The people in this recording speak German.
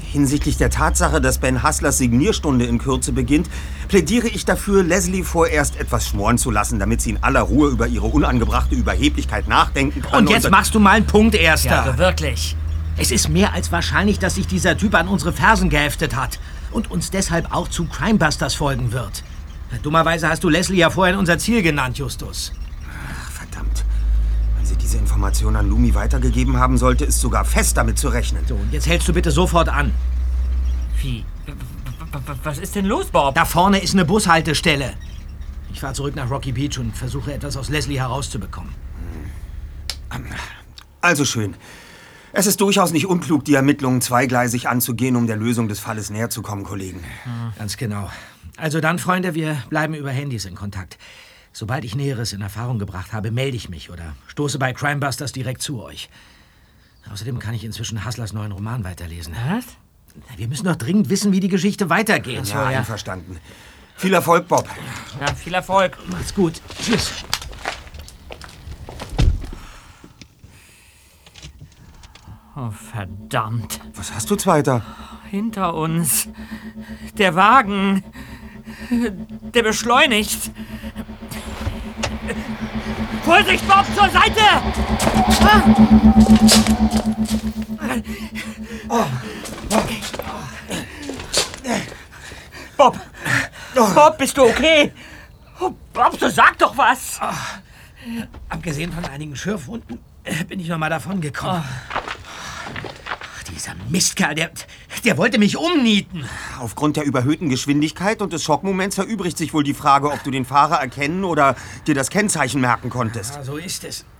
Hinsichtlich der Tatsache, dass Ben Hustlers Signierstunde in Kürze beginnt, plädiere ich dafür, Leslie vorerst etwas schmoren zu lassen, damit sie in aller Ruhe über ihre unangebrachte Überheblichkeit nachdenken kann. Und jetzt machst du mal einen Punkt, Erster. Ja, also wirklich. Es ist mehr als wahrscheinlich, dass sich dieser Typ an unsere Fersen geheftet hat und uns deshalb auch zu Crimebusters folgen wird. Dummerweise hast du Leslie ja vorhin unser Ziel genannt, Justus. Ach, verdammt. Wenn sie diese Information an Lumi weitergegeben haben sollte, ist sogar fest damit zu rechnen. So, und jetzt hältst du bitte sofort an. Wie? Was ist denn los, Bob? Da vorne ist eine Bushaltestelle. Ich fahre zurück nach Rocky Beach und versuche etwas aus Leslie herauszubekommen. Also schön. Es ist durchaus nicht unklug, die Ermittlungen zweigleisig anzugehen, um der Lösung des Falles näher zu kommen, Kollegen. Ganz genau. Also dann, Freunde, wir bleiben über Handys in Kontakt. Sobald ich Näheres in Erfahrung gebracht habe, melde ich mich oder stoße bei Crimebusters direkt zu euch. Außerdem kann ich inzwischen Hustlers neuen Roman weiterlesen. Was? Wir müssen doch dringend wissen, wie die Geschichte weitergeht. Ja, einverstanden. Viel Erfolg, Bob. Ja, viel Erfolg. Macht's gut. Tschüss. Oh, verdammt. Was hast du, Zweiter? Hinter uns. Der Wagen. Der beschleunigt. Vorsicht, Bob, zur Seite! Bob! Bob, bist du okay? Oh, Bob, so sag doch was! Abgesehen von einigen Schürfwunden bin ich noch mal davon gekommen. Dieser Mistkerl, der wollte mich umnieten. Aufgrund der überhöhten Geschwindigkeit und des Schockmoments erübrigt sich wohl die Frage, ob du den Fahrer erkennen oder dir das Kennzeichen merken konntest. Ja, so ist es.